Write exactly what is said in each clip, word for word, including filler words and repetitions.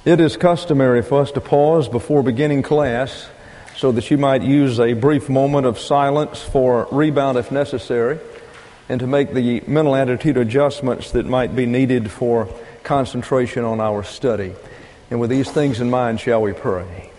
It is customary for us to pause before beginning class so that you might use a brief moment of silence for rebound if necessary, and to make the mental attitude adjustments that might be needed for concentration on our study. And with these things in mind, shall we pray?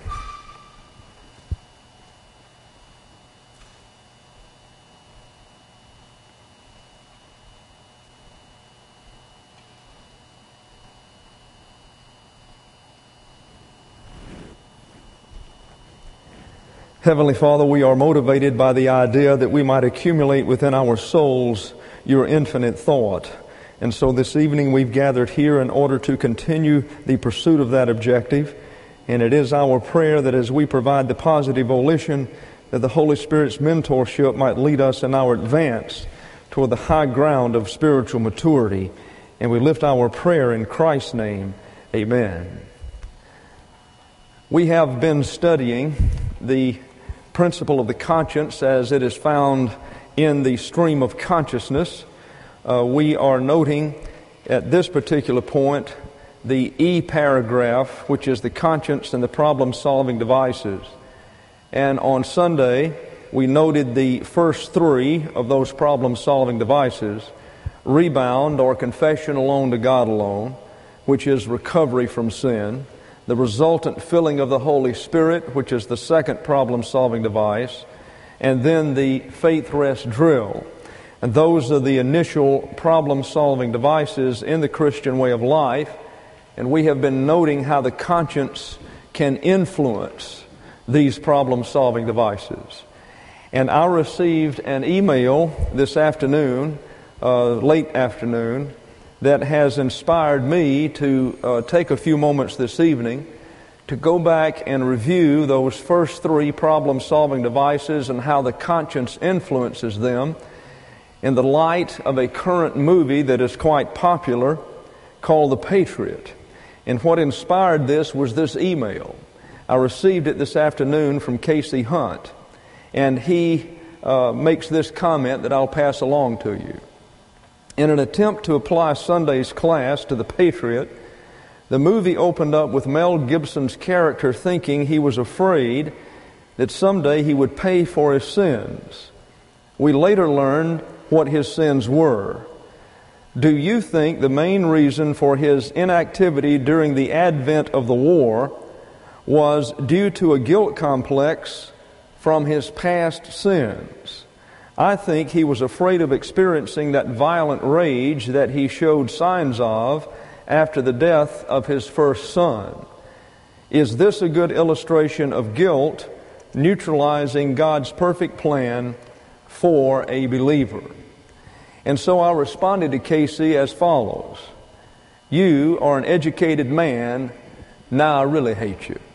Heavenly Father, we are motivated by the idea that we might accumulate within our souls your infinite thought. And so this evening we've gathered here in order to continue the pursuit of that objective. And it is our prayer that as we provide the positive volition, that the Holy Spirit's mentorship might lead us in our advance toward the high ground of spiritual maturity. And we lift our prayer in Christ's name. Amen. We have been studying the principle of the conscience as it is found in the stream of consciousness. Uh, we are noting at this particular point the E paragraph, which is the conscience and the problem-solving devices. And on Sunday, we noted the first three of those problem-solving devices: rebound or confession alone to God alone, which is recovery from sin; the resultant filling of the Holy Spirit, which is the second problem-solving device; and then the faith rest drill. And those are the initial problem-solving devices in the Christian way of life. And we have been noting how the conscience can influence these problem-solving devices. And I received an email this afternoon, uh, late afternoon, that has inspired me to uh, take a few moments this evening to go back and review those first three problem-solving devices and how the conscience influences them in the light of a current movie that is quite popular called The Patriot. And what inspired this was this email. I received it this afternoon from Casey Hunt, and he uh, makes this comment that I'll pass along to you. In an attempt to apply Sunday's class to The Patriot, the movie opened up with Mel Gibson's character thinking he was afraid that someday he would pay for his sins. We later learned what his sins were. Do you think the main reason for his inactivity during the advent of the war was due to a guilt complex from his past sins? I think he was afraid of experiencing that violent rage that he showed signs of after the death of his first son. Is this a good illustration of guilt neutralizing God's perfect plan for a believer? And so I responded to Casey as follows: you are an educated man, now I really hate you.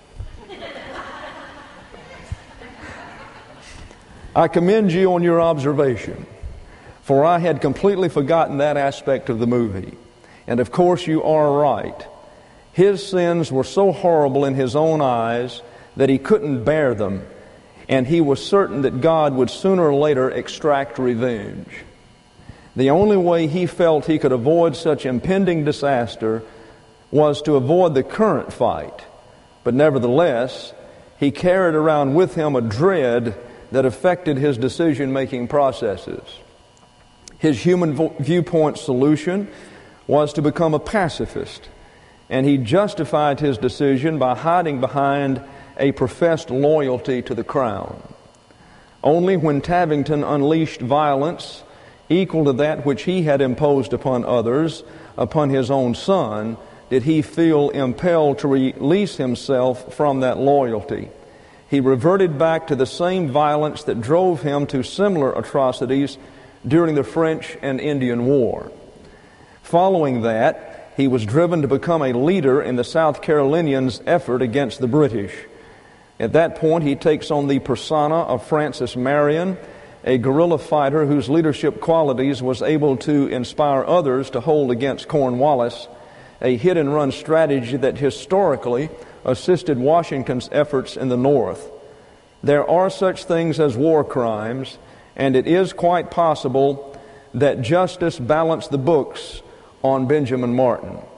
I commend you on your observation, for I had completely forgotten that aspect of the movie. And of course you are right. His sins were so horrible in his own eyes that he couldn't bear them, and he was certain that God would sooner or later extract revenge. The only way he felt he could avoid such impending disaster was to avoid the current fight. But nevertheless, he carried around with him a dread that affected his decision-making processes. His human vo- viewpoint solution was to become a pacifist, and he justified his decision by hiding behind a professed loyalty to the crown. Only when Tavington unleashed violence equal to that which he had imposed upon others, upon his own son, did he feel impelled to release himself from that loyalty. He reverted back to the same violence that drove him to similar atrocities during the French and Indian War. Following that, he was driven to become a leader in the South Carolinians' effort against the British. At that point, he takes on the persona of Francis Marion, a guerrilla fighter whose leadership qualities was able to inspire others to hold against Cornwallis, a hit-and-run strategy that historically assisted Washington's efforts in the North. There are such things as war crimes, and it is quite possible that justice balanced the books on Benjamin Martin.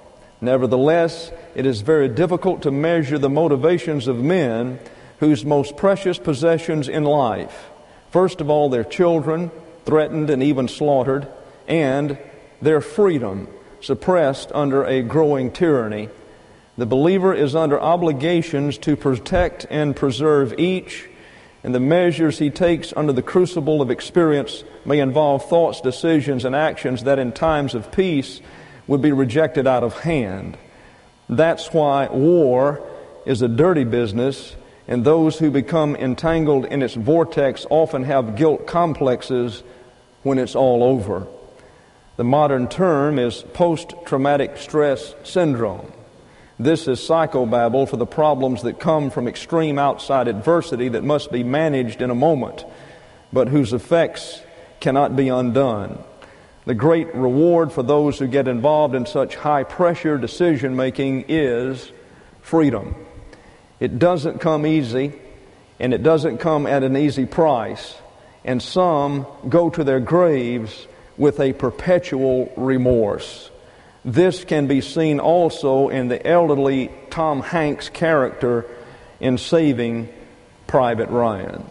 Nevertheless, it is very difficult to measure the motivations of men whose most precious possessions in life, first of all, their children, threatened and even slaughtered, and their freedom, suppressed under a growing tyranny. The believer is under obligations to protect and preserve each, and the measures he takes under the crucible of experience may involve thoughts, decisions, and actions that in times of peace would be rejected out of hand. That's why war is a dirty business, and those who become entangled in its vortex often have guilt complexes when it's all over. The modern term is post-traumatic stress syndrome. This is psychobabble for the problems that come from extreme outside adversity that must be managed in a moment, but whose effects cannot be undone. The great reward for those who get involved in such high-pressure decision-making is freedom. It doesn't come easy, and it doesn't come at an easy price, and some go to their graves with a perpetual remorse. This can be seen also in the elderly Tom Hanks character in Saving Private Ryan.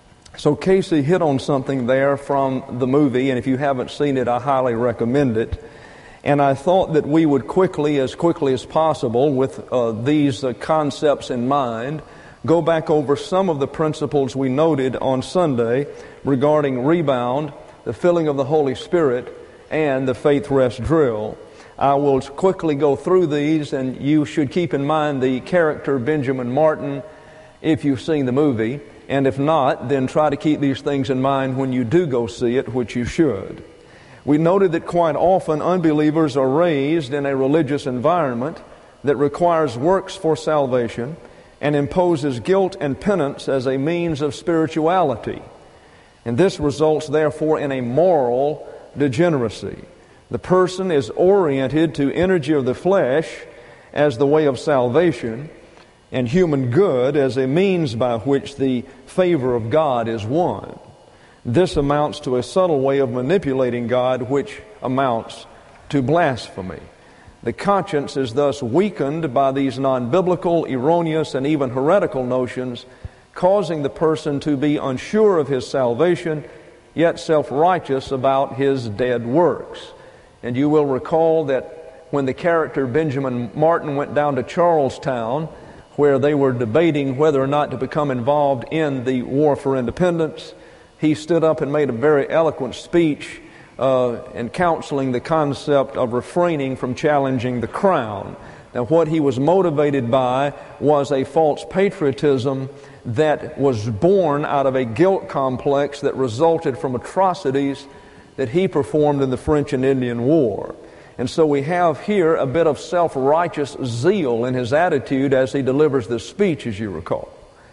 So Casey hit on something there from the movie, and if you haven't seen it, I highly recommend it. And I thought that we would quickly, as quickly as possible, with uh, these uh, concepts in mind, go back over some of the principles we noted on Sunday regarding rebound, the filling of the Holy Spirit, and the faith rest drill. I will quickly go through these, and you should keep in mind the character Benjamin Martin if you've seen the movie. And if not, then try to keep these things in mind when you do go see it, which you should. We noted that quite often unbelievers are raised in a religious environment that requires works for salvation and imposes guilt and penance as a means of spirituality. And this results, therefore, in a moral degeneracy. The person is oriented to energy of the flesh as the way of salvation, and human good as a means by which the favor of God is won. This amounts to a subtle way of manipulating God, which amounts to blasphemy. The conscience is thus weakened by these non-biblical, erroneous, and even heretical notions, causing the person to be unsure of his salvation, yet self-righteous about his dead works. And you will recall that when the character Benjamin Martin went down to Charlestown, where they were debating whether or not to become involved in the war for independence, he stood up and made a very eloquent speech uh, in counseling the concept of refraining from challenging the crown. Now, what he was motivated by was a false patriotism that was born out of a guilt complex that resulted from atrocities that he performed in the French and Indian War. And so we have here a bit of self-righteous zeal in his attitude as he delivers this speech, as you recall.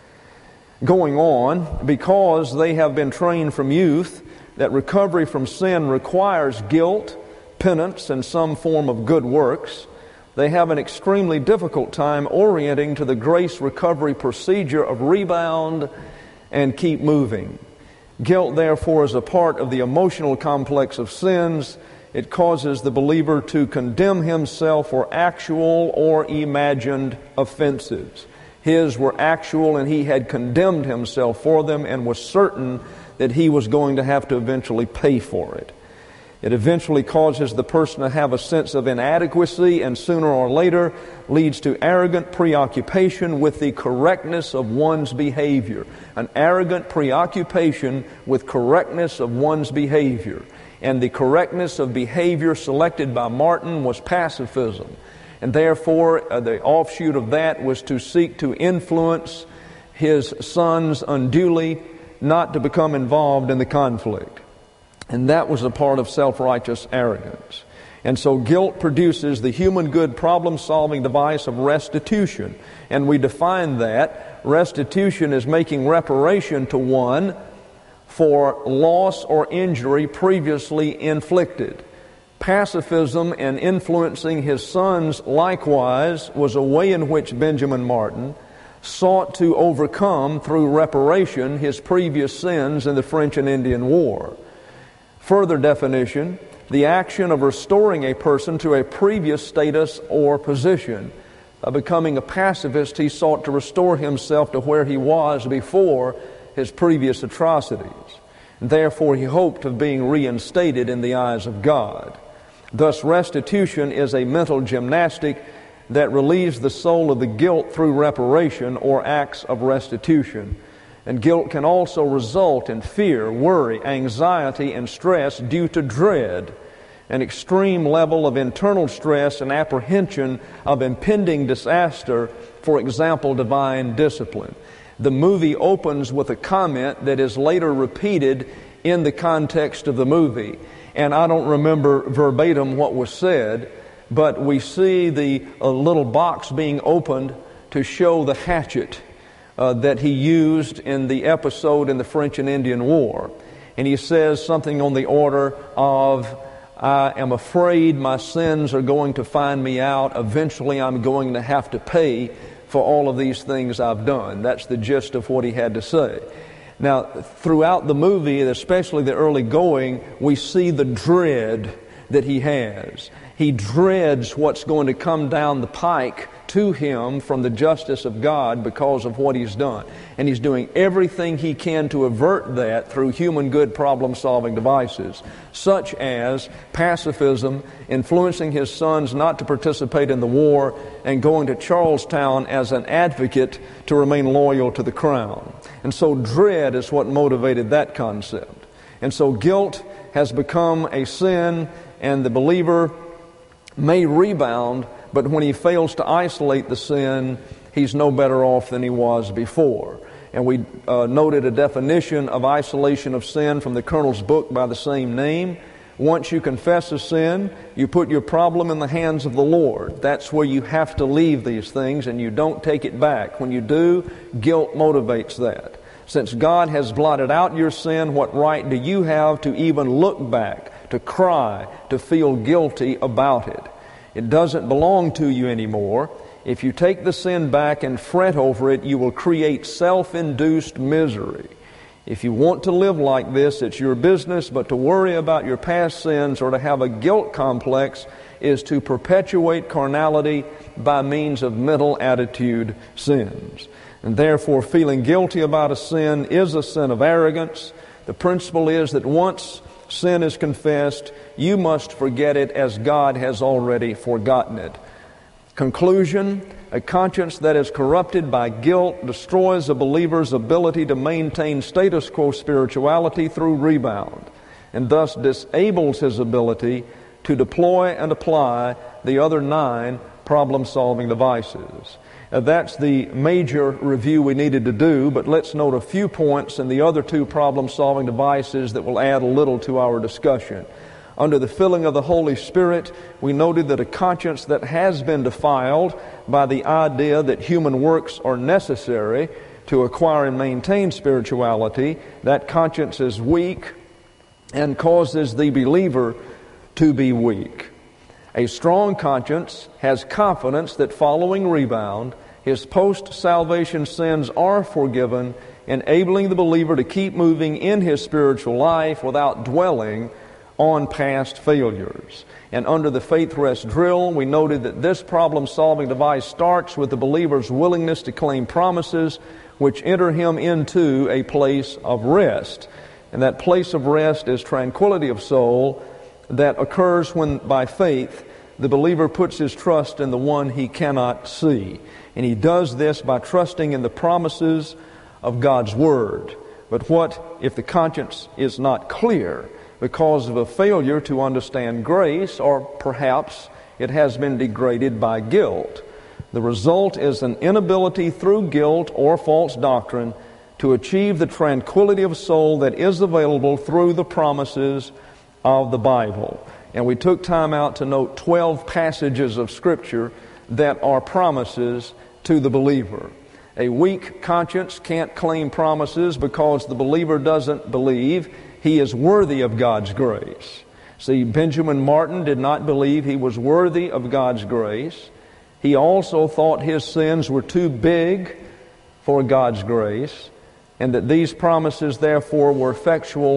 Going on, because they have been trained from youth that recovery from sin requires guilt, penance, and some form of good works, they have an extremely difficult time orienting to the grace recovery procedure of rebound and keep moving. Guilt, therefore, is a part of the emotional complex of sins. It causes the believer to condemn himself for actual or imagined offenses. His were actual, and he had condemned himself for them and was certain that he was going to have to eventually pay for it. It eventually causes the person to have a sense of inadequacy, and sooner or later leads to arrogant preoccupation with the correctness of one's behavior. An arrogant preoccupation with correctness of one's behavior. And the correctness of behavior selected by Martin was pacifism. And therefore, uh, the offshoot of that was to seek to influence his sons unduly, not to become involved in the conflict. And that was a part of self-righteous arrogance. And so guilt produces the human good problem-solving device of restitution. And we define that. Restitution is making reparation to one for loss or injury previously inflicted. Pacifism and influencing his sons likewise was a way in which Benjamin Martin sought to overcome through reparation his previous sins in the French and Indian War. Further definition, the action of restoring a person to a previous status or position. By becoming a pacifist, he sought to restore himself to where he was before his previous atrocities. And therefore, he hoped of being reinstated in the eyes of God. Thus, restitution is a mental gymnastic that relieves the soul of the guilt through reparation or acts of restitution. And guilt can also result in fear, worry, anxiety, and stress due to dread, an extreme level of internal stress and apprehension of impending disaster, for example, divine discipline. The movie opens with a comment that is later repeated in the context of the movie. And I don't remember verbatim what was said, but we see the uh, little box being opened to show the hatchet uh, that he used in the episode in the French and Indian War. And he says something on the order of, I am afraid my sins are going to find me out. Eventually I'm going to have to pay for all of these things I've done. That's the gist of what he had to say. Now, throughout the movie, especially the early going, we see the dread that he has. He dreads what's going to come down the pike to him from the justice of God because of what he's done. And he's doing everything he can to avert that through human good problem-solving devices, such as pacifism, influencing his sons not to participate in the war, and going to Charlestown as an advocate to remain loyal to the crown. And so dread is what motivated that concept. And so guilt has become a sin, and the believer may rebound, but when he fails to isolate the sin, he's no better off than he was before. And we uh, noted a definition of isolation of sin from the Colonel's book by the same name. Once you confess a sin, you put your problem in the hands of the Lord. That's where you have to leave these things, and you don't take it back. When you do, guilt motivates that. Since God has blotted out your sin, what right do you have to even look back, to cry, to feel guilty about it? It doesn't belong to you anymore. If you take the sin back and fret over it, you will create self-induced misery. If you want to live like this, it's your business, but to worry about your past sins or to have a guilt complex is to perpetuate carnality by means of mental attitude sins. And therefore, feeling guilty about a sin is a sin of arrogance. The principle is that once sin is confessed, you must forget it as God has already forgotten it. Conclusion: a conscience that is corrupted by guilt destroys a believer's ability to maintain status quo spirituality through rebound, and thus disables his ability to deploy and apply the other nine problem-solving devices. Uh, that's the major review we needed to do, but let's note a few points in the other two problem-solving devices that will add a little to our discussion. Under the filling of the Holy Spirit, we noted that a conscience that has been defiled by the idea that human works are necessary to acquire and maintain spirituality, that conscience is weak and causes the believer to be weak. A strong conscience has confidence that following rebound, his post-salvation sins are forgiven, enabling the believer to keep moving in his spiritual life without dwelling on past failures. And under the Faith Rest drill, we noted that this problem-solving device starts with the believer's willingness to claim promises which enter him into a place of rest. And that place of rest is tranquility of soul that occurs when, by faith, the believer puts his trust in the one he cannot see. And he does this by trusting in the promises of God's Word. But what if the conscience is not clear because of a failure to understand grace, or perhaps it has been degraded by guilt? The result is an inability through guilt or false doctrine to achieve the tranquility of soul that is available through the promises of the Bible. And we took time out to note twelve passages of Scripture that are promises to the believer. A weak conscience can't claim promises because the believer doesn't believe he is worthy of God's grace. See, Benjamin Martin did not believe he was worthy of God's grace. He also thought his sins were too big for God's grace, and that these promises therefore were effectual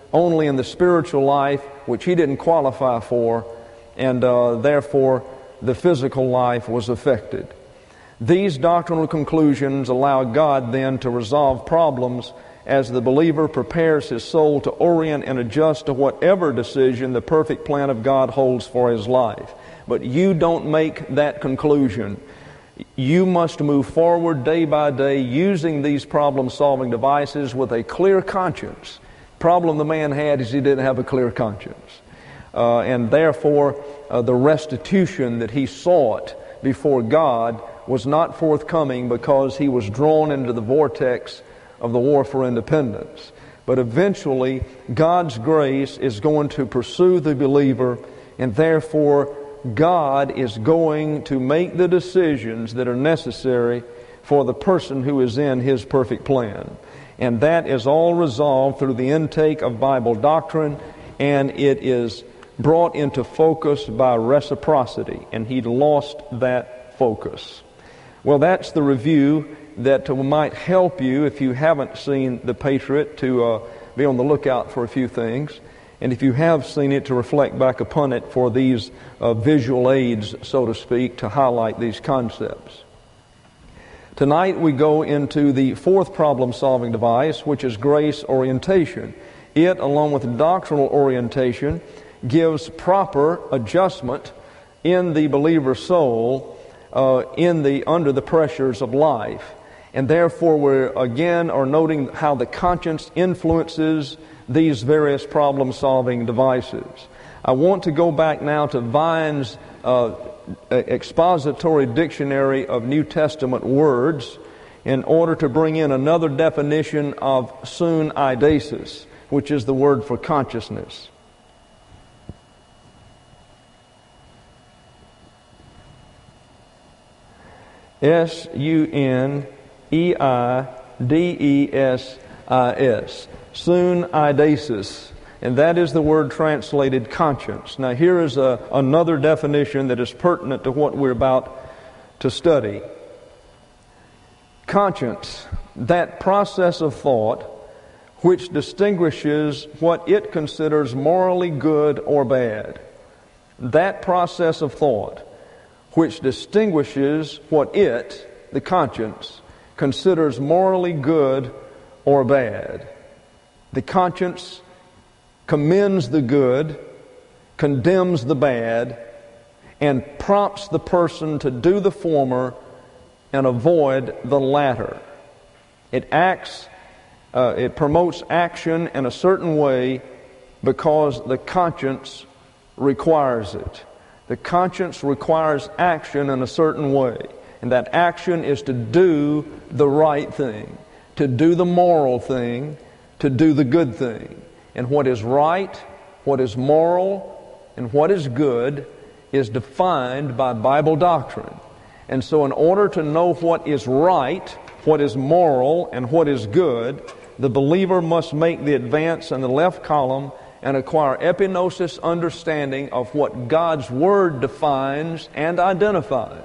only in the spiritual life, which he didn't qualify for, and uh, therefore the physical life was affected. These doctrinal conclusions allow God then to resolve problems as the believer prepares his soul to orient and adjust to whatever decision the perfect plan of God holds for his life. But you don't make that conclusion. You must move forward day by day using these problem-solving devices with a clear conscience. Problem the man had is he didn't have a clear conscience. Uh, and therefore, uh, the restitution that he sought before God was not forthcoming because he was drawn into the vortex of the war for independence. But eventually, God's grace is going to pursue the believer, and therefore, God is going to make the decisions that are necessary for the person who is in His perfect plan. And that is all resolved through the intake of Bible doctrine, and it is brought into focus by reciprocity, and he'd lost that focus. Well, that's the review that might help you, if you haven't seen The Patriot, to uh, be on the lookout for a few things. And if you have seen it, to reflect back upon it for these uh, visual aids, so to speak, to highlight these concepts. Tonight we go into the fourth problem-solving device, which is grace orientation. It, along with doctrinal orientation, gives proper adjustment in the believer's soul uh, in the under the pressures of life. And therefore we again are noting how the conscience influences these various problem-solving devices. I want to go back now to Vine's uh, expository dictionary of New Testament words in order to bring in another definition of sun eidesis, which is the word for consciousness. S U N E I D E S I S. Sun eidesis. And that is the word translated conscience. Now here is a, another definition that is pertinent to what we're about to study. Conscience, that process of thought which distinguishes what it considers morally good or bad. That process of thought which distinguishes what it, the conscience, considers morally good or bad. The conscience commends the good, condemns the bad, and prompts the person to do the former and avoid the latter. It acts, uh, it promotes action in a certain way because the conscience requires it. The conscience requires action in a certain way, and that action is to do the right thing, to do the moral thing, to do the good thing. And what is right, what is moral, and what is good is defined by Bible doctrine. And so in order to know what is right, what is moral, and what is good, the believer must make the advance in the left column and acquire epignosis understanding of what God's Word defines and identifies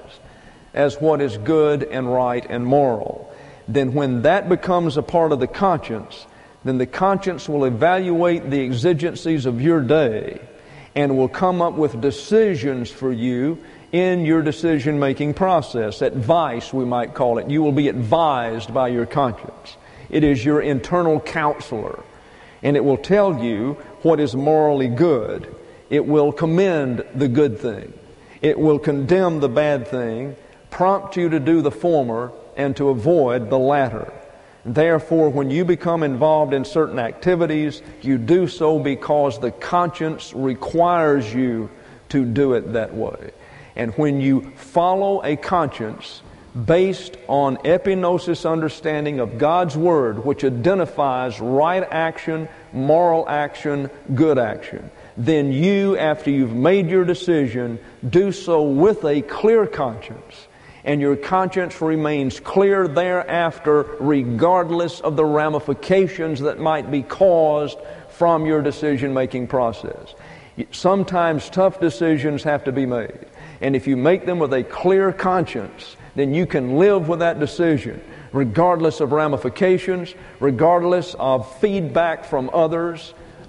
as what is good and right and moral. Then when that becomes a part of the conscience, then the conscience will evaluate the exigencies of your day and will come up with decisions for you in your decision-making process. Advice, we might call it. You will be advised by your conscience. It is your internal counselor, and it will tell you what is morally good. It will commend the good thing. It will condemn the bad thing, prompt you to do the former, and to avoid the latter. Therefore, when you become involved in certain activities, you do so because the conscience requires you to do it that way. And when you follow a conscience based on epignosis understanding of God's Word, which identifies right action, moral action, good action, then you, after you've made your decision, do so with a clear conscience. And your conscience remains clear thereafter, regardless of the ramifications that might be caused from your decision-making process. Sometimes tough decisions have to be made. And if you make them with a clear conscience, then you can live with that decision, regardless of ramifications, regardless of feedback from others,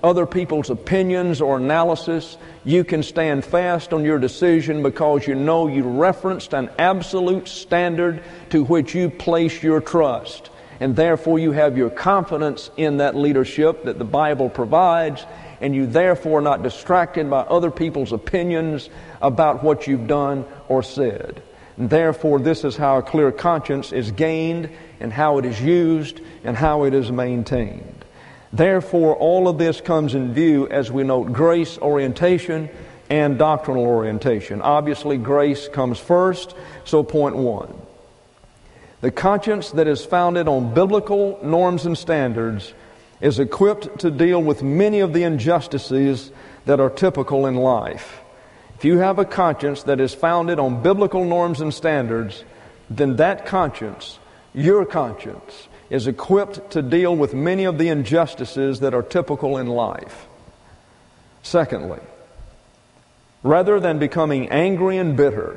other people's opinions or analysis. You can stand fast on your decision because you know you referenced an absolute standard to which you place your trust. And therefore you have your confidence in that leadership that the Bible provides, and you therefore are not distracted by other people's opinions about what you've done or said. And therefore this is how a clear conscience is gained, and how it is used, and how it is maintained. Therefore, all of this comes in view as we note grace orientation and doctrinal orientation. Obviously, grace comes first, so point one. The conscience that is founded on biblical norms and standards is equipped to deal with many of the injustices that are typical in life. If you have a conscience that is founded on biblical norms and standards, then that conscience, your conscience, is equipped to deal with many of the injustices that are typical in life. Secondly, rather than becoming angry and bitter,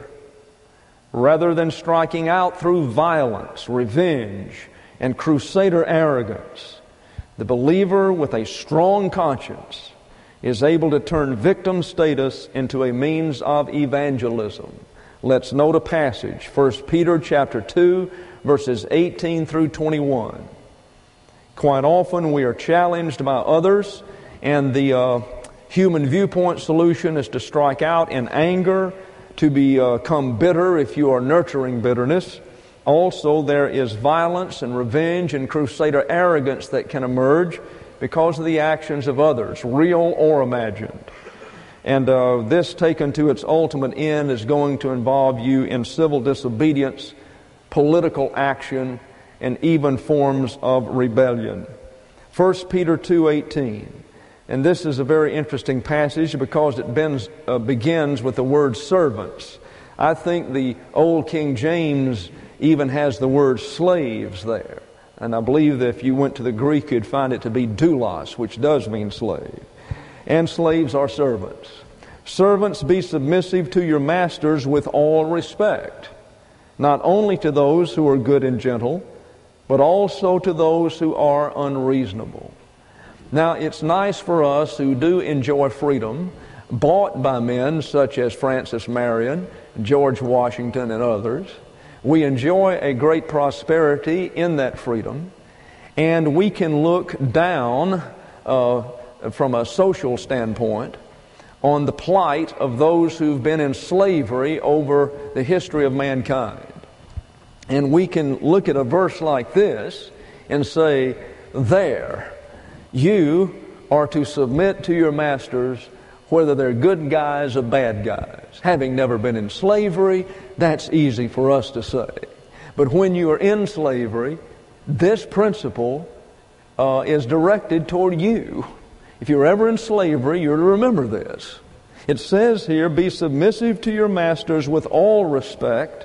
rather than striking out through violence, revenge, and crusader arrogance, the believer with a strong conscience is able to turn victim status into a means of evangelism. Let's note a passage, First Peter chapter two, verses eighteen through twenty-one. Quite often we are challenged by others, and the uh, human viewpoint solution is to strike out in anger, to become bitter if you are nurturing bitterness. Also, there is violence and revenge and crusader arrogance that can emerge because of the actions of others, real or imagined. And uh, this, taken to its ultimate end, is going to involve you in civil disobedience, political action, and even forms of rebellion. First Peter two eighteen. And this is a very interesting passage because it bends, uh, begins with the word servants. I think the old King James even has the word slaves there. And I believe that if you went to the Greek, you'd find it to be doulos, which does mean slave. And slaves are servants. Servants, be submissive to your masters with all respect, not only to those who are good and gentle, but also to those who are unreasonable. Now, it's nice for us who do enjoy freedom, bought by men such as Francis Marion, George Washington, and others. We enjoy a great prosperity in that freedom, and we can look down uh, from a social standpoint on the plight of those who've been in slavery over the history of mankind. And we can look at a verse like this and say, there, you are to submit to your masters whether they're good guys or bad guys. Having never been in slavery, that's easy for us to say. But when you are in slavery, this principle uh, is directed toward you. If you're ever in slavery, you're to remember this. It says here, be submissive to your masters with all respect,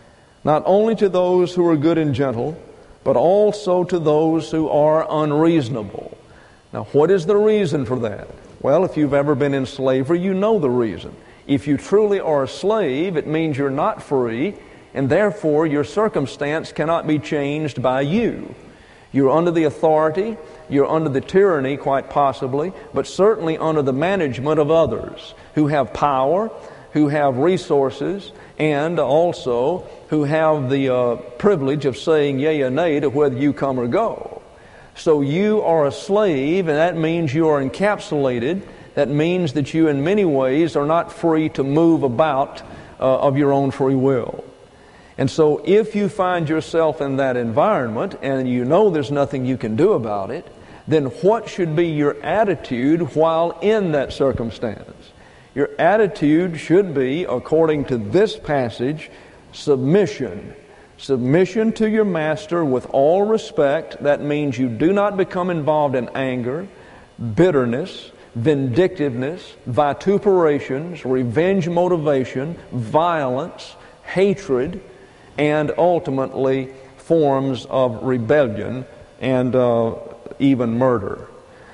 not only to those who are good and gentle, but also to those who are unreasonable. Now, what is the reason for that? Well, if you've ever been in slavery, you know the reason. If you truly are a slave, it means you're not free, and therefore your circumstance cannot be changed by you. You're under the authority, you're under the tyranny, quite possibly, but certainly under the management of others who have power, who have resources, and also who have the uh, privilege of saying yea or nay to whether you come or go. So you are a slave, and that means you are encapsulated. That means that you in many ways are not free to move about uh, of your own free will. And so if you find yourself in that environment and you know there's nothing you can do about it, then what should be your attitude while in that circumstance? Your attitude should be, according to this passage, submission. Submission to your master with all respect. That means you do not become involved in anger, bitterness, vindictiveness, vituperations, revenge motivation, violence, hatred, and ultimately forms of rebellion and uh, even murder.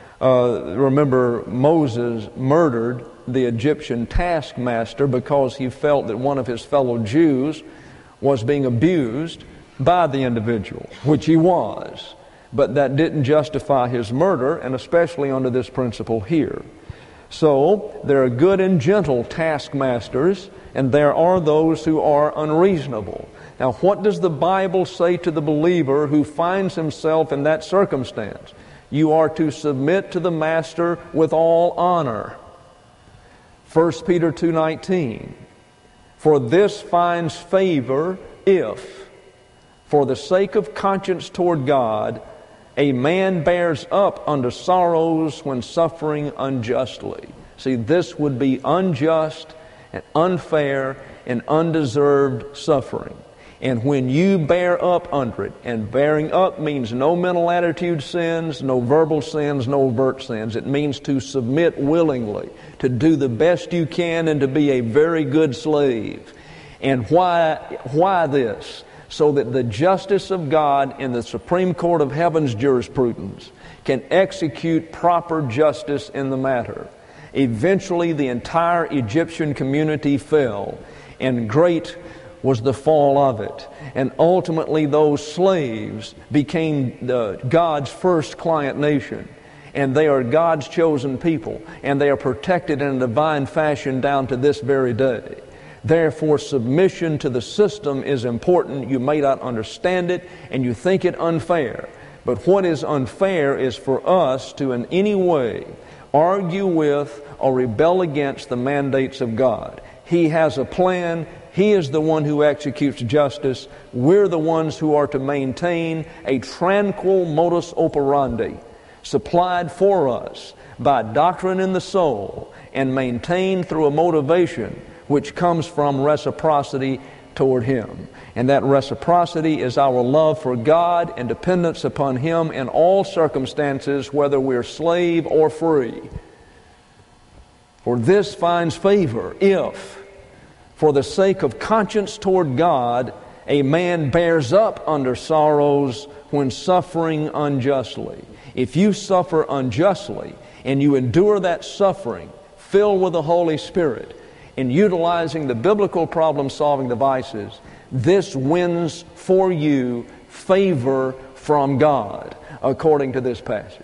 Uh, remember, Moses murdered the Egyptian taskmaster because he felt that one of his fellow Jews was being abused by the individual, which he was. But that didn't justify his murder, and especially under this principle here. So, there are good and gentle taskmasters, and there are those who are unreasonable. Now, what does the Bible say to the believer who finds himself in that circumstance? You are to submit to the master with all honor. First Peter two nineteen. For this finds favor if, for the sake of conscience toward God, a man bears up under sorrows when suffering unjustly. See, this would be unjust and unfair and undeserved suffering. And when you bear up under it, and bearing up means no mental attitude sins, no verbal sins, no overt sins. It means to submit willingly, to do the best you can, and to be a very good slave. And why, why this? So that the justice of God in the Supreme Court of Heaven's jurisprudence can execute proper justice in the matter. Eventually, the entire Egyptian community fell, and great was the fall of it. And ultimately, those slaves became the, God's first client nation. And they are God's chosen people, and they are protected in a divine fashion down to this very day. Therefore, submission to the system is important. You may not understand it, and you think it unfair. But what is unfair is for us to in any way argue with or rebel against the mandates of God. He has a plan. He is the one who executes justice. We're the ones who are to maintain a tranquil modus operandi supplied for us by doctrine in the soul and maintained through a motivation which comes from reciprocity toward Him. And that reciprocity is our love for God and dependence upon Him in all circumstances, whether we're slave or free. For this finds favor if, for the sake of conscience toward God, a man bears up under sorrows when suffering unjustly. If you suffer unjustly and you endure that suffering, filled with the Holy Spirit, in utilizing the biblical problem-solving devices, this wins for you favor from God, according to this passage.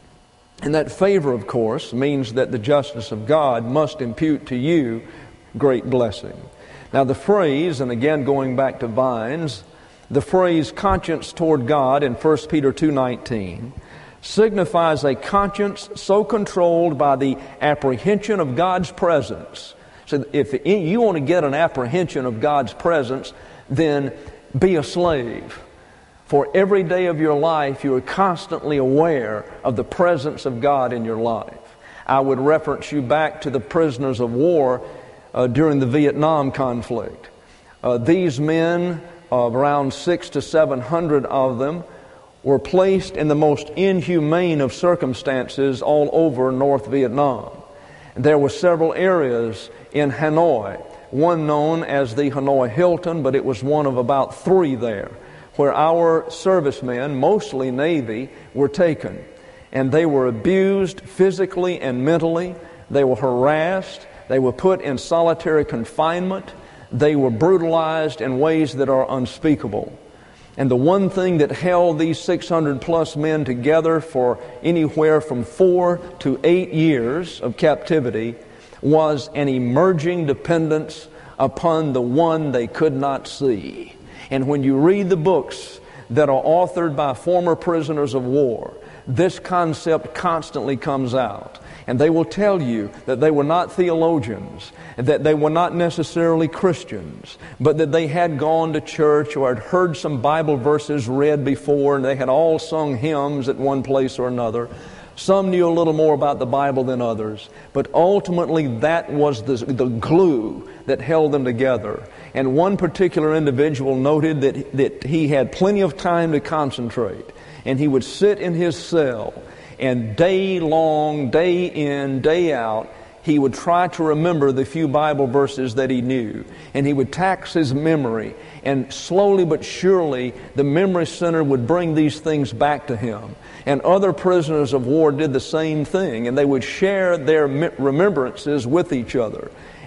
And that favor, of course, means that the justice of God must impute to you great blessing. Now the phrase, and again going back to Vines, the phrase conscience toward God in First Peter two nineteen signifies a conscience so controlled by the apprehension of God's presence. So if you want to get an apprehension of God's presence, then be a slave. For every day of your life, you are constantly aware of the presence of God in your life. I would reference you back to the prisoners of war uh, during the Vietnam conflict. Uh, these men, uh, around six to seven hundred of them, were placed in the most inhumane of circumstances all over North Vietnam. There were several areas in Hanoi, one known as the Hanoi Hilton, but it was one of about three there, where our servicemen, mostly Navy, were taken. And they were abused physically and mentally. They were harassed. They were put in solitary confinement. They were brutalized in ways that are unspeakable. And the one thing that held these six hundred plus men together for anywhere from four to eight years of captivity was an emerging dependence upon the one they could not see. And when you read the books that are authored by former prisoners of war, this concept constantly comes out. And they will tell you that they were not theologians, that they were not necessarily Christians, but that they had gone to church or had heard some Bible verses read before, and they had all sung hymns at one place or another. Some knew a little more about the Bible than others, but ultimately that was the, the glue that held them together. And one particular individual noted that, that he had plenty of time to concentrate, and he would sit in his cell, and day long, day in, day out, he would try to remember the few Bible verses that he knew. And he would tax his memory. And slowly but surely, the memory center would bring these things back to him. And other prisoners of war did the same thing. And they would share their remembrances with each other.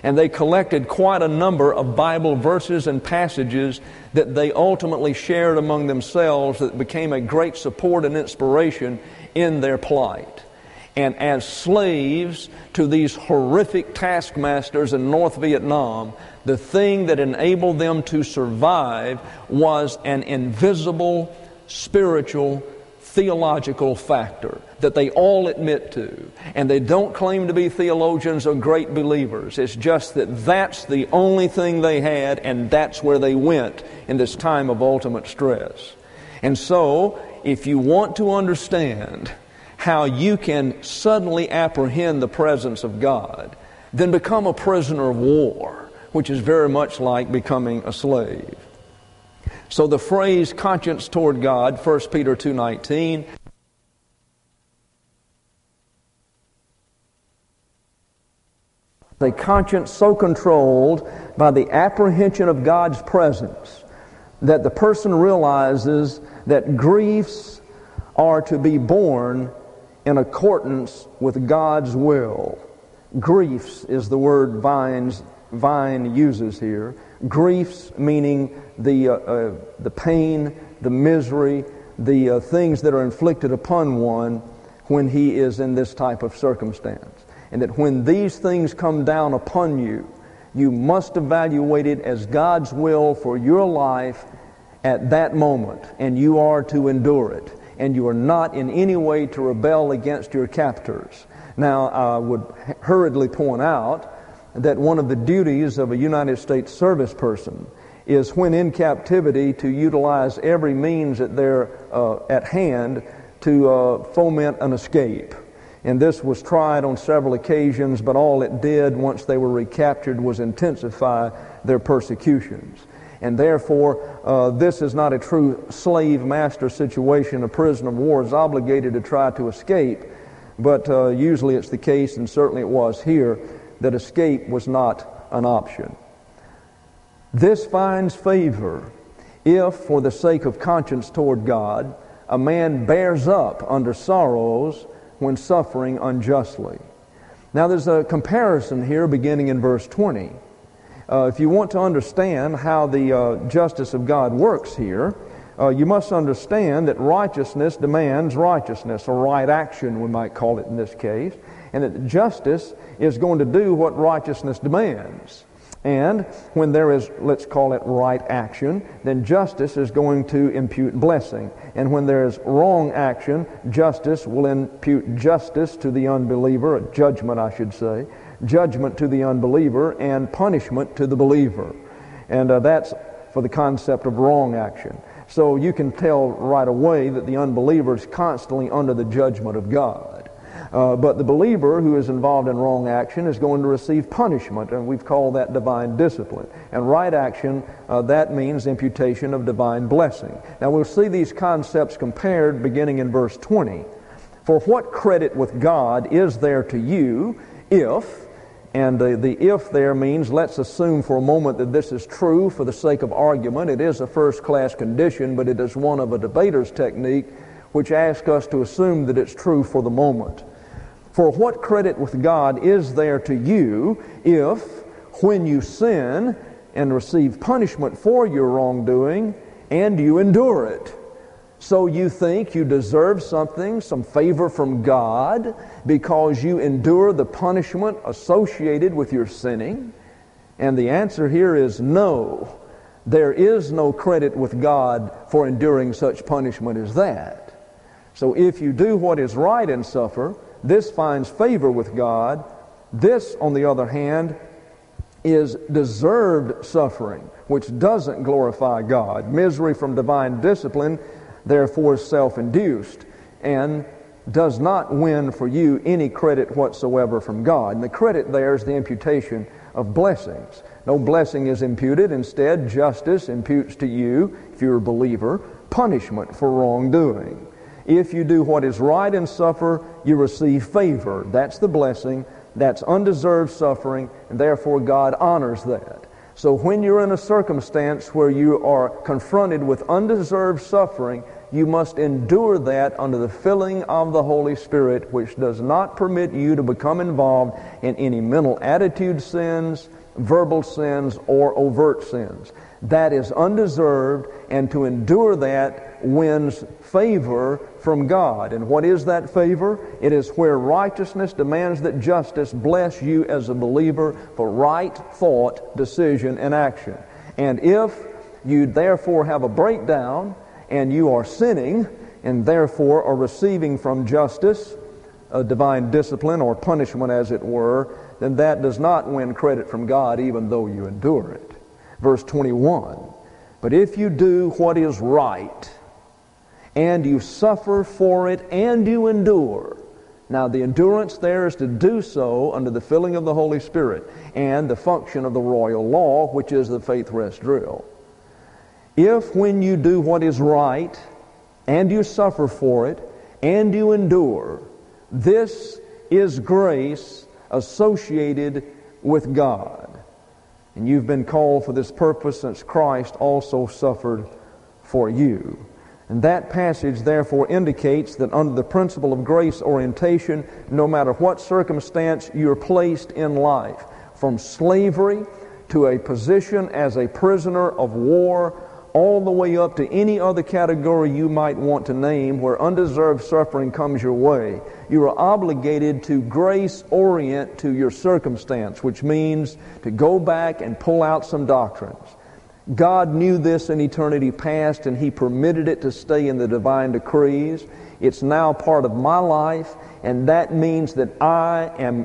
And they collected quite a number of Bible verses and passages that they ultimately shared among themselves that became a great support and inspiration in their plight. And as slaves to these horrific taskmasters in North Vietnam, the thing that enabled them to survive was an invisible, spiritual, theological factor that they all admit to. And they don't claim to be theologians or great believers. It's just that that's the only thing they had, and that's where they went in this time of ultimate stress. And so, if you want to understand how you can suddenly apprehend the presence of God, then become a prisoner of war, which is very much like becoming a slave. So the phrase conscience toward God, First Peter two nineteen, a conscience so controlled by the apprehension of God's presence that the person realizes that griefs are to be borne in accordance with God's will. Griefs is the word Vine's, Vine uses here. Griefs meaning the uh, uh, the pain, the misery, the uh, things that are inflicted upon one when he is in this type of circumstance. And that when these things come down upon you, you must evaluate it as God's will for your life at that moment, and you are to endure it. And you are not in any way to rebel against your captors. Now, I would hurriedly point out that one of the duties of a United States service person is, when in captivity, to utilize every means at their uh, at hand to uh, foment an escape. And this was tried on several occasions, but all it did once they were recaptured was intensify their persecutions. And therefore, uh, this is not a true slave-master situation. A prisoner of war is obligated to try to escape, but uh, usually it's the case, and certainly it was here, that escape was not an option. This finds favor if, for the sake of conscience toward God, a man bears up under sorrows when suffering unjustly. Now there's a comparison here beginning in verse twenty. Uh, if you want to understand how the uh, justice of God works here, uh, you must understand that righteousness demands righteousness, or right action, we might call it in this case, and that justice is going to do what righteousness demands. And when there is, let's call it right action, then justice is going to impute blessing. And when there is wrong action, justice will impute justice to the unbeliever, a judgment I should say, judgment to the unbeliever, and punishment to the believer. And uh, that's for the concept of wrong action. So you can tell right away that the unbeliever is constantly under the judgment of God. Uh, but the believer who is involved in wrong action is going to receive punishment, and we've called that divine discipline. And right action, uh, that means imputation of divine blessing. Now we'll see these concepts compared beginning in verse twenty. For what credit with God is there to you if, and the, the if there means, let's assume for a moment that this is true for the sake of argument. It is a first-class condition, but it is one of a debater's technique which asks us to assume that it's true for the moment. For what credit with God is there to you if, when you sin and receive punishment for your wrongdoing, and you endure it? So you think you deserve something, some favor from God, because you endure the punishment associated with your sinning? And the answer here is no. There is no credit with God for enduring such punishment as that. So if you do what is right and suffer, this finds favor with God. This, on the other hand, is deserved suffering, which doesn't glorify God. Misery from divine discipline, therefore, is self-induced and does not win for you any credit whatsoever from God. And the credit there is the imputation of blessings. No blessing is imputed. Instead, justice imputes to you, if you're a believer, punishment for wrongdoing. If you do what is right and suffer, you receive favor. That's the blessing. That's undeserved suffering, and therefore God honors that. So when you're in a circumstance where you are confronted with undeserved suffering, you must endure that under the filling of the Holy Spirit, which does not permit you to become involved in any mental attitude sins, verbal sins, or overt sins. That is undeserved, and to endure that wins favor from God. And what is that favor? It is where righteousness demands that justice bless you as a believer for right thought, decision, and action. And if you therefore have a breakdown and you are sinning and therefore are receiving from justice a divine discipline or punishment, as it were, then that does not win credit from God even though you endure it. Verse twenty-one, but if you do what is right, and you suffer for it, and you endure. Now the endurance there is to do so under the filling of the Holy Spirit and the function of the royal law, which is the faith rest drill. If when you do what is right, and you suffer for it, and you endure, this is grace associated with God. And you've been called for this purpose, since Christ also suffered for you. And that passage therefore indicates that under the principle of grace orientation, no matter what circumstance you're placed in life, from slavery to a position as a prisoner of war, all the way up to any other category you might want to name where undeserved suffering comes your way, you are obligated to grace orient to your circumstance, which means to go back and pull out some doctrines. God knew this in eternity past, and He permitted it to stay in the divine decrees. It's now part of my life, and that means that I am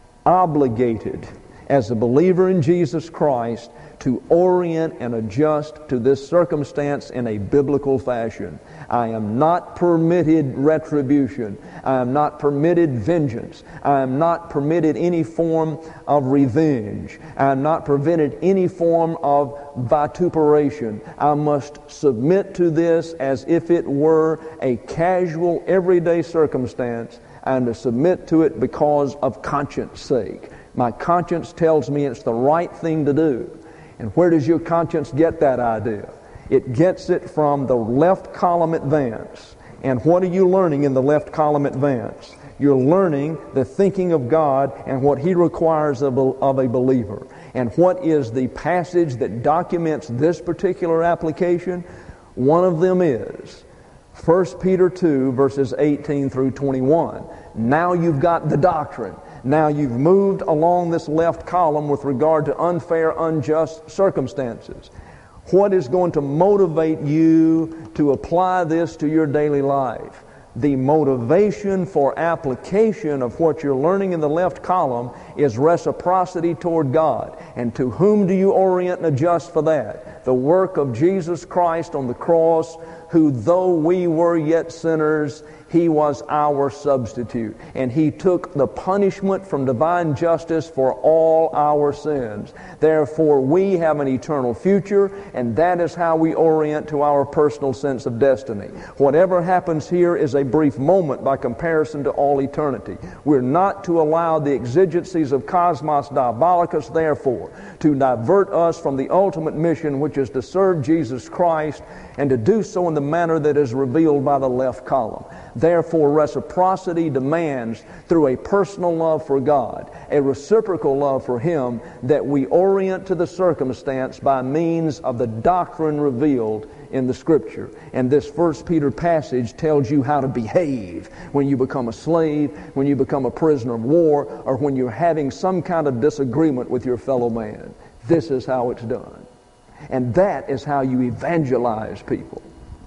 obligated as a believer in Jesus Christ to orient and adjust to this circumstance in a biblical fashion. I am not permitted retribution. I am not permitted vengeance. I am not permitted any form of revenge. I am not permitted any form of vituperation. I must submit to this as if it were a casual, everyday circumstance, and to submit to it because of conscience sake. My conscience tells me it's the right thing to do. And where does your conscience get that idea? It gets it from the left column advance. And what are you learning in the left column advance? You're learning the thinking of God and what He requires of a, of a believer. And what is the passage that documents this particular application? One of them is First Peter two, verses eighteen through twenty-one. Now you've got the doctrine. Now you've moved along this left column with regard to unfair, unjust circumstances. What is going to motivate you to apply this to your daily life? The motivation for application of what you're learning in the left column is reciprocity toward God. And to whom do you orient and adjust for that? The work of Jesus Christ on the cross, who though we were yet sinners, He was our substitute. And He took the punishment from divine justice for all our sins. Therefore, we have an eternal future, and that is how we orient to our personal sense of destiny. Whatever happens here is a brief moment by comparison to all eternity. We're not to allow the exigencies of Cosmos Diabolicus, therefore, to divert us from the ultimate mission, which is to serve Jesus Christ, and to do so in the manner that is revealed by the left column. Therefore, reciprocity demands, through a personal love for God, a reciprocal love for Him, that we orient to the circumstance by means of the doctrine revealed in the Scripture. And this First Peter passage tells you how to behave when you become a slave, when you become a prisoner of war, or when you're having some kind of disagreement with your fellow man. This is how it's done. And that is how you evangelize people.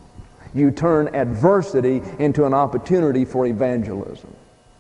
You turn adversity into an opportunity for evangelism.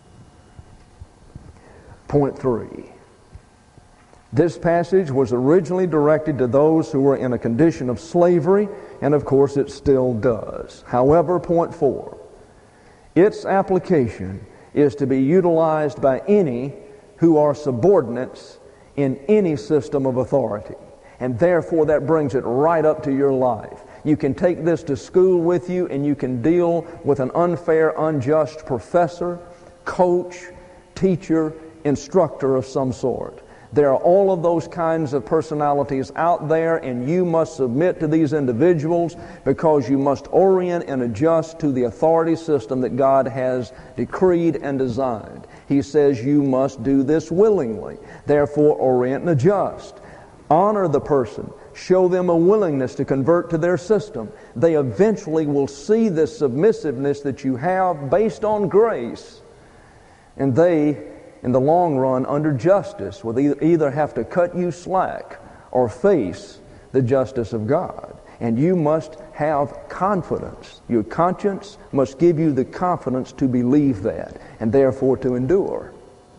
Point three. This passage was originally directed to those who were in a condition of slavery, and of course it still does. However, point four, its application is to be utilized by any who are subordinates in any system of authority. And therefore that brings it right up to your life. You can take this to school with you, and you can deal with an unfair, unjust professor, coach, teacher, instructor of some sort. There are all of those kinds of personalities out there, and you must submit to these individuals because you must orient and adjust to the authority system that God has decreed and designed. He says you must do this willingly. Therefore, orient and adjust. Honor the person. Show them a willingness to convert to their system. They eventually will see this submissiveness that you have based on grace, and they, in the long run, under justice, will either have to cut you slack or face the justice of God. And you must have confidence. Your conscience must give you the confidence to believe that, and therefore to endure.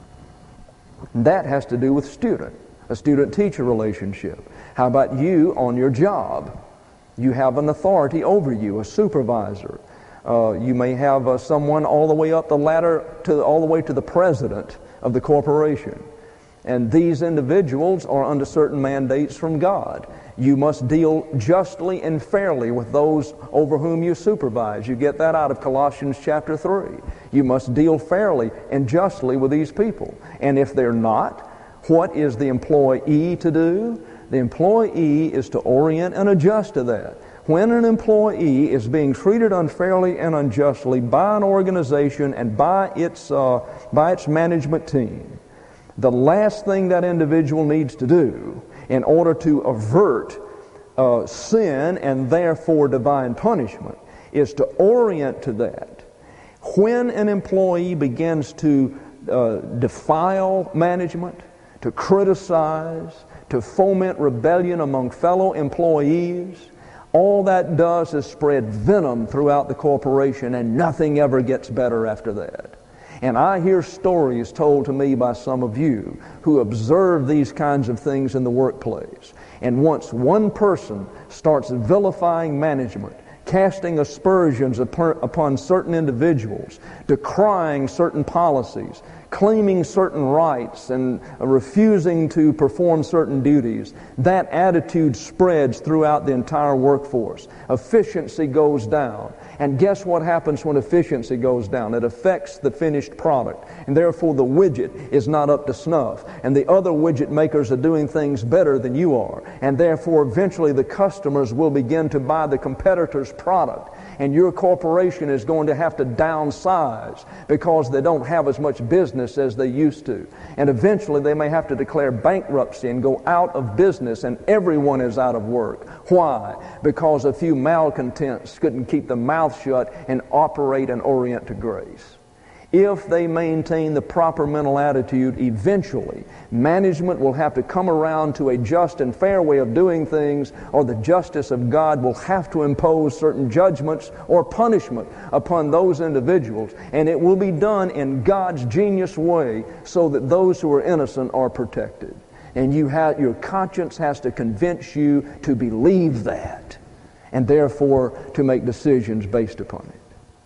And that has to do with student, a student-teacher relationship. How about you on your job? You have an authority over you, a supervisor. Uh, you may have uh, someone all the way up the ladder, to all the way to the president of the corporation. And these individuals are under certain mandates from God. You must deal justly and fairly with those over whom you supervise. You get that out of Colossians chapter three. You must deal fairly and justly with these people. And if they're not, what is the employee to do? The employee is to orient and adjust to that. When an employee is being treated unfairly and unjustly by an organization and by its, uh, by its management team, the last thing that individual needs to do in order to avert uh, sin and therefore divine punishment is to orient to that. When an employee begins to uh, defile management, to criticize, to foment rebellion among fellow employees, all that does is spread venom throughout the corporation, and nothing ever gets better after that. And I hear stories told to me by some of you who observe these kinds of things in the workplace. And once one person starts vilifying management, casting aspersions upon certain individuals, decrying certain policies, claiming certain rights, and refusing to perform certain duties, that attitude spreads throughout the entire workforce. Efficiency goes down. And guess what happens when efficiency goes down? It affects the finished product. And therefore the widget is not up to snuff. And the other widget makers are doing things better than you are. And therefore eventually the customers will begin to buy the competitor's product. And your corporation is going to have to downsize because they don't have as much business as they used to. And eventually they may have to declare bankruptcy and go out of business, and everyone is out of work. Why? Because a few malcontents couldn't keep their mouth shut and operate and orient to grace. If they maintain the proper mental attitude, eventually management will have to come around to a just and fair way of doing things, or the justice of God will have to impose certain judgments or punishment upon those individuals, and it will be done in God's genius way so that those who are innocent are protected. And you have, your conscience has to convince you to believe that, and therefore to make decisions based upon it.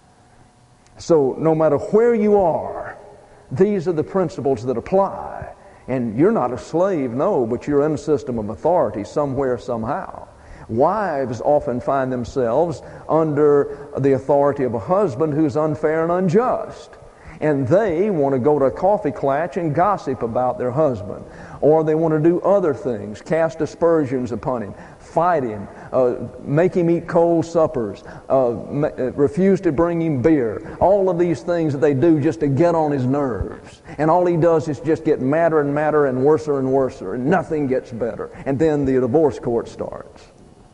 So no matter where you are, these are the principles that apply. And you're not a slave, no, but you're in a system of authority somewhere, somehow. Wives often find themselves under the authority of a husband who's unfair and unjust. And they want to go to a coffee klatch and gossip about their husband. Or they want to do other things, cast aspersions upon him, fight him, uh, make him eat cold suppers, uh, ma- refuse to bring him beer. All of these things that they do just to get on his nerves. And all he does is just get madder and madder and worser and worser, and nothing gets better. And then the divorce court starts.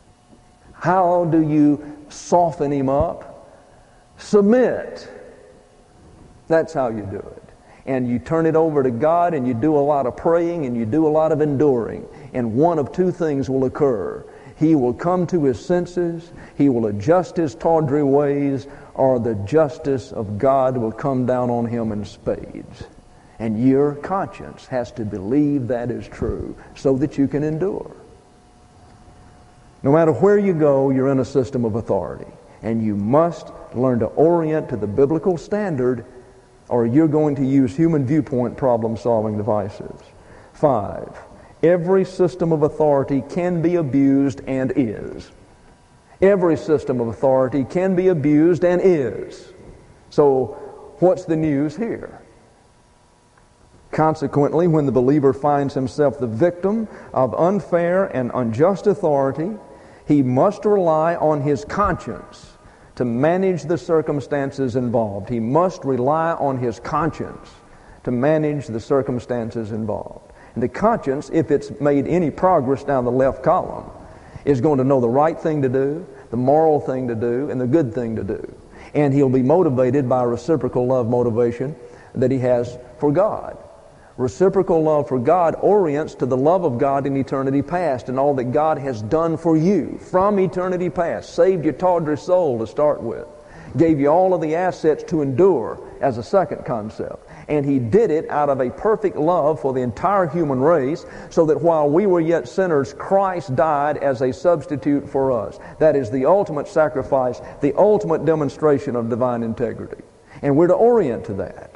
How do you soften him up? Submit. That's how you do it. And you turn it over to God, and you do a lot of praying, and you do a lot of enduring. And one of two things will occur. He will come to his senses, he will adjust his tawdry ways, or the justice of God will come down on him in spades. And your conscience has to believe that is true so that you can endure. No matter where you go, you're in a system of authority. And you must learn to orient to the biblical standard, or you're going to use human viewpoint problem-solving devices. Five, every system of authority can be abused and is. Every system of authority can be abused and is. So, what's the news here? Consequently, when the believer finds himself the victim of unfair and unjust authority, he must rely on his conscience to manage the circumstances involved. He must rely on his conscience to manage the circumstances involved. And the conscience, if it's made any progress down the left column, is going to know the right thing to do, the moral thing to do, and the good thing to do. And he'll be motivated by a reciprocal love motivation that he has for God. Reciprocal love for God orients to the love of God in eternity past and all that God has done for you from eternity past. Saved your tawdry soul to start with. Gave you all of the assets to endure as a second concept. And He did it out of a perfect love for the entire human race, so that while we were yet sinners, Christ died as a substitute for us. That is the ultimate sacrifice, the ultimate demonstration of divine integrity. And we're to orient to that.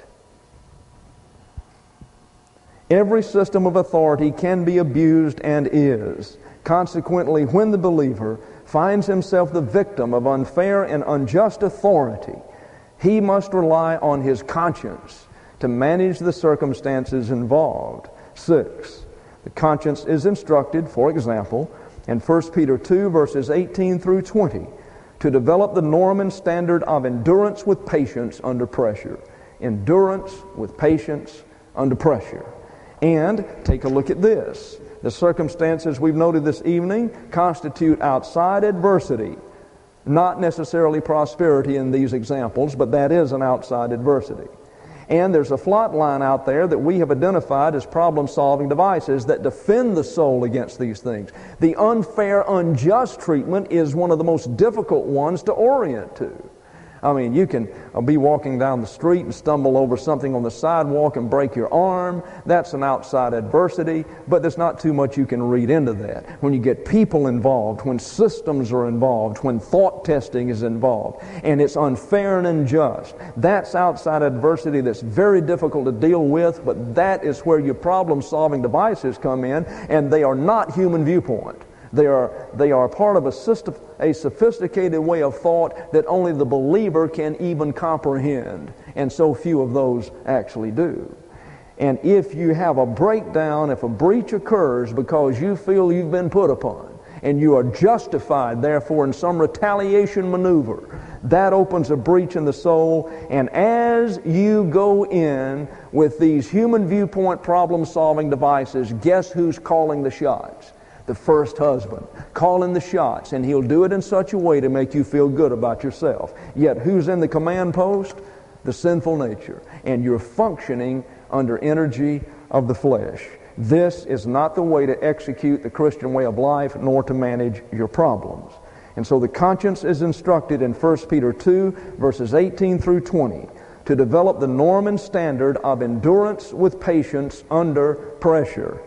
Every system of authority can be abused and is. Consequently, when the believer finds himself the victim of unfair and unjust authority, he must rely on his conscience to manage the circumstances involved. Six, the conscience is instructed, for example, in First Peter two, verses eighteen through twenty, to develop the norm and standard of endurance with patience under pressure. Endurance with patience under pressure. And take a look at this. The circumstances we've noted this evening constitute outside adversity. Not necessarily prosperity in these examples, but that is an outside adversity. And there's a flat line out there that we have identified as problem-solving devices that defend the soul against these things. The unfair, unjust treatment is one of the most difficult ones to orient to. I mean, you can be walking down the street and stumble over something on the sidewalk and break your arm. That's an outside adversity, but there's not too much you can read into that. When you get people involved, when systems are involved, when thought testing is involved, and it's unfair and unjust, that's outside adversity that's very difficult to deal with, but that is where your problem-solving devices come in, and they are not human viewpoint. They are, they are part of a, system, a sophisticated way of thought that only the believer can even comprehend. And so few of those actually do. And if you have a breakdown, if a breach occurs because you feel you've been put upon, and you are justified, therefore, in some retaliation maneuver, that opens a breach in the soul. And as you go in with these human viewpoint problem-solving devices, guess who's calling the shots? The first husband, calling the shots, and he'll do it in such a way to make you feel good about yourself. Yet who's in the command post? The sinful nature. And you're functioning under energy of the flesh. This is not the way to execute the Christian way of life, nor to manage your problems. And so the conscience is instructed in First Peter two, verses eighteen through twenty, to develop the norm and standard of endurance with patience under pressure.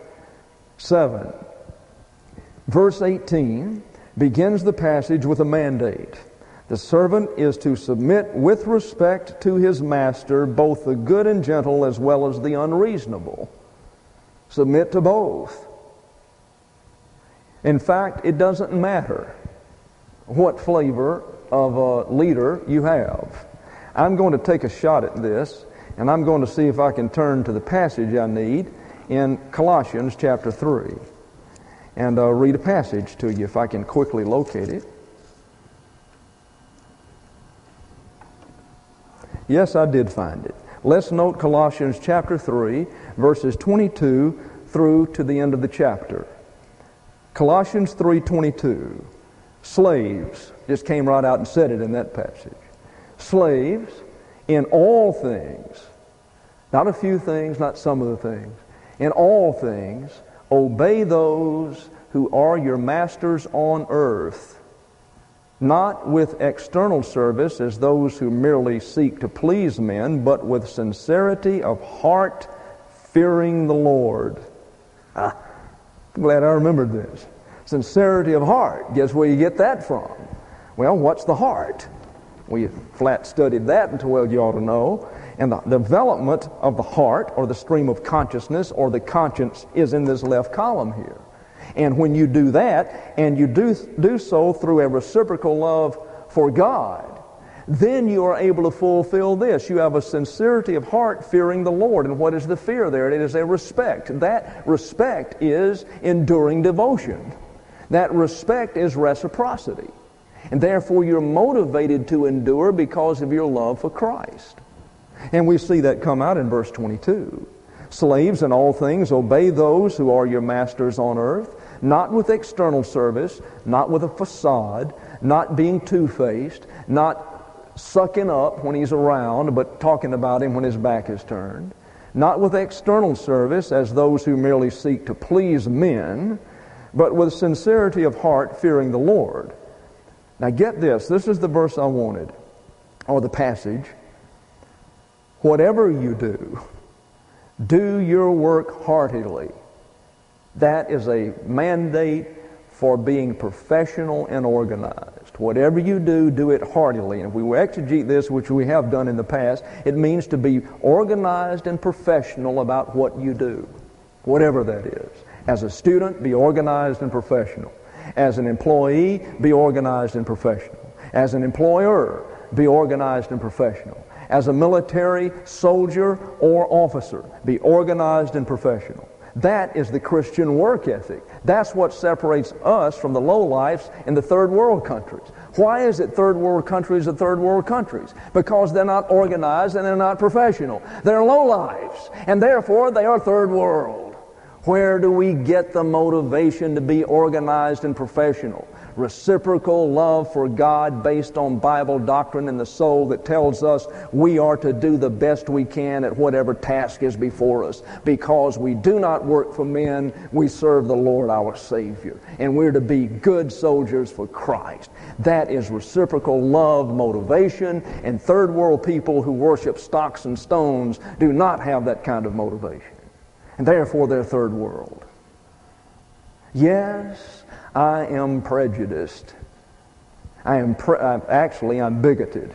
Seven. Verse eighteen begins the passage with a mandate. The servant is to submit with respect to his master, both the good and gentle as well as the unreasonable. Submit to both. In fact, it doesn't matter what flavor of a leader you have. I'm going to take a shot at this, and I'm going to see if I can turn to the passage I need in Colossians chapter three. And I'll read a passage to you if I can quickly locate it. Yes, I did find it. Let's note Colossians chapter three, verses twenty-two through to the end of the chapter. Colossians three twenty-two. Slaves, just came right out and said it in that passage. Slaves, in all things, not a few things, not some of the things, in all things, obey those who are your masters on earth, not with external service as those who merely seek to please men, but with sincerity of heart, fearing the Lord. Ah, I'm glad I remembered this. Sincerity of heart. Guess where you get that from? Well, what's the heart? We flat studied that until, well, you ought to know. And the development of the heart, or the stream of consciousness, or the conscience, is in this left column here. And when you do that, and you do, do so through a reciprocal love for God, then you are able to fulfill this. You have a sincerity of heart fearing the Lord. And what is the fear there? It is a respect. That respect is enduring devotion. That respect is reciprocity. And therefore you're motivated to endure because of your love for Christ. And we see that come out in verse twenty-two. Slaves, in all things obey those who are your masters on earth, not with external service, not with a facade, not being two-faced, not sucking up when he's around, but talking about him when his back is turned, not with external service as those who merely seek to please men, but with sincerity of heart fearing the Lord. Now get this, this is the verse I wanted, or the passage. Whatever you do, do your work heartily. That is a mandate for being professional and organized. Whatever you do, do it heartily. And if we exegete this, which we have done in the past, it means to be organized and professional about what you do, whatever that is. As a student, be organized and professional. As an employee, be organized and professional. As an employer, be organized and professional. As a military soldier or officer, be organized and professional. That is the Christian work ethic. That's what separates us from the lowlifes in the third world countries. Why is it third world countries are third world countries? Because they're not organized and they're not professional. They're lowlifes, and therefore they are third world. Where do we get the motivation to be organized and professional? Reciprocal love for God based on Bible doctrine in the soul that tells us we are to do the best we can at whatever task is before us. Because we do not work for men, we serve the Lord our Savior. And we're to be good soldiers for Christ. That is reciprocal love motivation, and third world people who worship stocks and stones do not have that kind of motivation. And therefore they're third world. Yes, I am prejudiced. I am pre- I'm, actually I'm bigoted.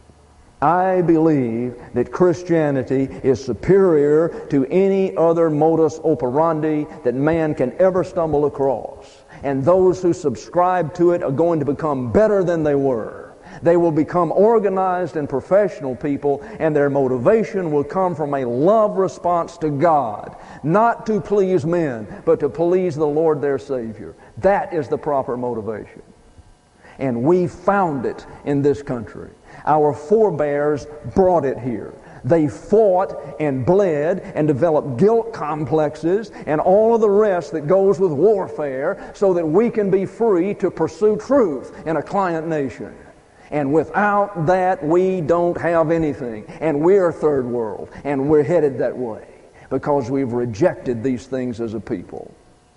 I believe that Christianity is superior to any other modus operandi that man can ever stumble across. And those who subscribe to it are going to become better than they were. They will become organized and professional people, and their motivation will come from a love response to God, not to please men, but to please the Lord their Savior. That is the proper motivation. And we found it in this country. Our forebears brought it here. They fought and bled and developed guilt complexes and all of the rest that goes with warfare so that we can be free to pursue truth in a client nation. And without that, we don't have anything. And we're third world. And we're headed that way because we've rejected these things as a people.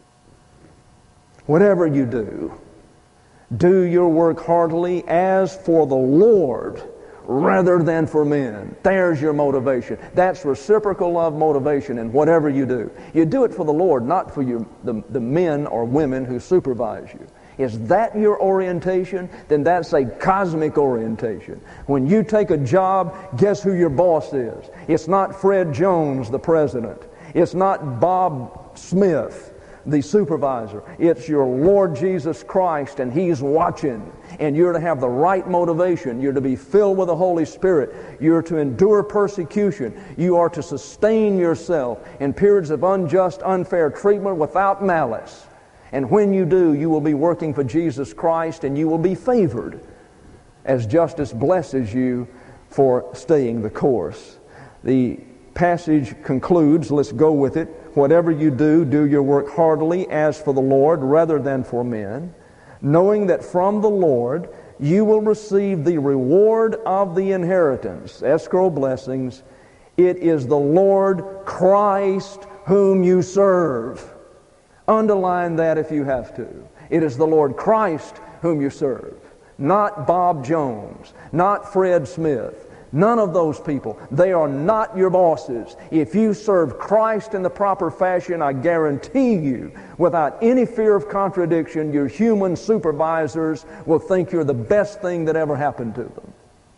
Whatever you do, do your work heartily as for the Lord rather than for men. There's your motivation. That's reciprocal love motivation in whatever you do. You do it for the Lord, not for your, the, the men or women who supervise you. Is that your orientation? Then that's a cosmic orientation. When you take a job, guess who your boss is? It's not Fred Jones, the president. It's not Bob Smith, the supervisor. It's your Lord Jesus Christ, and He's watching. And you're to have the right motivation. You're to be filled with the Holy Spirit. You're to endure persecution. You are to sustain yourself in periods of unjust, unfair treatment without malice. And when you do, you will be working for Jesus Christ, and you will be favored as justice blesses you for staying the course. The passage concludes, let's go with it. Whatever you do, do your work heartily as for the Lord rather than for men, knowing that from the Lord you will receive the reward of the inheritance, escrow blessings. It is the Lord Christ whom you serve. Underline that if you have to. It is the Lord Christ whom you serve. Not Bob Jones. Not Fred Smith. None of those people. They are not your bosses. If you serve Christ in the proper fashion, I guarantee you, without any fear of contradiction, your human supervisors will think you're the best thing that ever happened to them.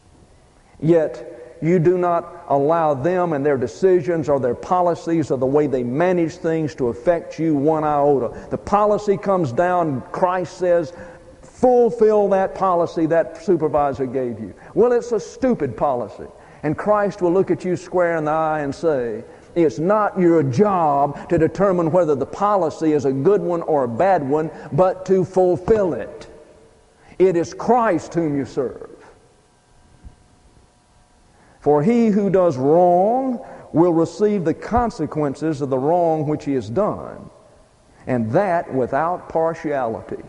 Yet, you do not allow them and their decisions or their policies or the way they manage things to affect you one iota. The policy comes down, Christ says, Fulfill that policy that supervisor gave you. Well, it's a stupid policy. And Christ will look at you square in the eye and say, it's not your job to determine whether the policy is a good one or a bad one, but to fulfill it. It is Christ whom you serve. For he who does wrong will receive the consequences of the wrong which he has done, and that without partiality.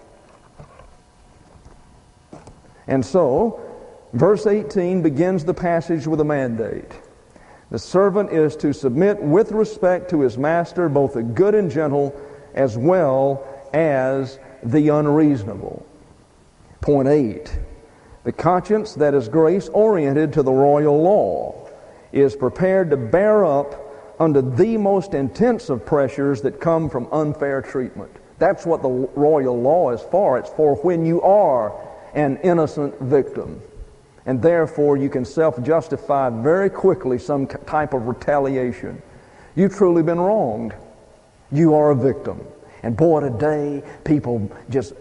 And so, verse eighteen begins the passage with a mandate. The servant is to submit with respect to his master, both the good and gentle, as well as the unreasonable. Point eight, the conscience that is grace-oriented to the royal law is prepared to bear up under the most intense of pressures that come from unfair treatment. That's what the royal law is for. It's for when you are an innocent victim. And therefore you can self-justify very quickly some type of retaliation. You've truly been wronged. You are a victim. And boy, today people just,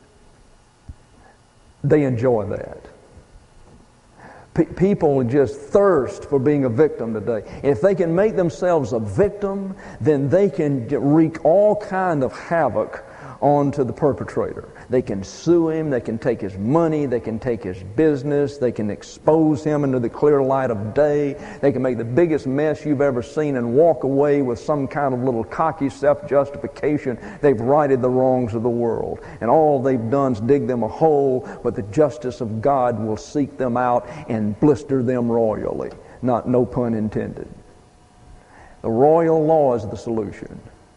they enjoy that. P- people just thirst for being a victim today. If they can make themselves a victim, then they can wreak all kind of havoc onto the perpetrator. They can sue him, they can take his money, they can take his business, they can expose him into the clear light of day, they can make the biggest mess you've ever seen and walk away with some kind of little cocky self-justification. They've righted the wrongs of the world, and all they've done is dig them a hole, but the justice of God will seek them out and blister them royally. Not, no pun intended. The royal law is the solution.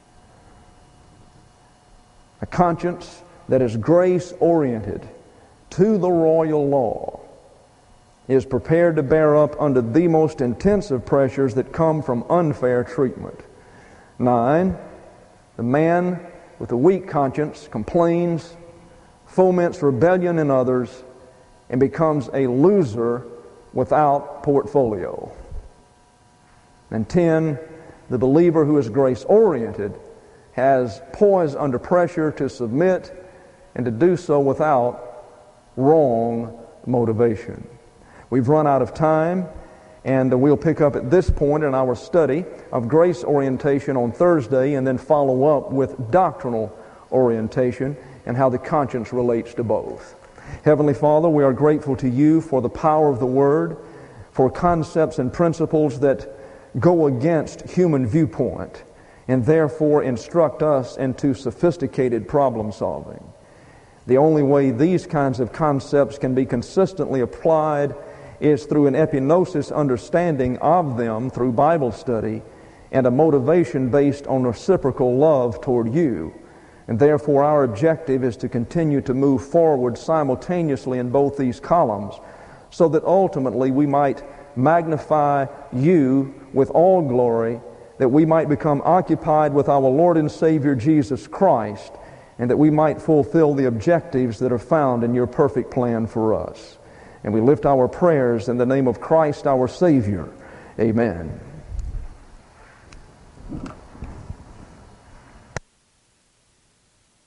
A conscience that is grace-oriented to the royal law is prepared to bear up under the most intensive pressures that come from unfair treatment. Nine, the man with a weak conscience complains, foments rebellion in others, and becomes a loser without portfolio. And ten, the believer who is grace-oriented has poise under pressure to submit and to do so without wrong motivation. We've run out of time, and we'll pick up at this point in our study of grace orientation on Thursday and then follow up with doctrinal orientation and how the conscience relates to both. Heavenly Father, we are grateful to you for the power of the Word, for concepts and principles that go against human viewpoint and therefore instruct us into sophisticated problem solving. The only way these kinds of concepts can be consistently applied is through an epignosis understanding of them through Bible study and a motivation based on reciprocal love toward you. And therefore our objective is to continue to move forward simultaneously in both these columns so that ultimately we might magnify you with all glory, that we might become occupied with our Lord and Savior Jesus Christ, and that we might fulfill the objectives that are found in your perfect plan for us. And we lift our prayers in the name of Christ our Savior. Amen.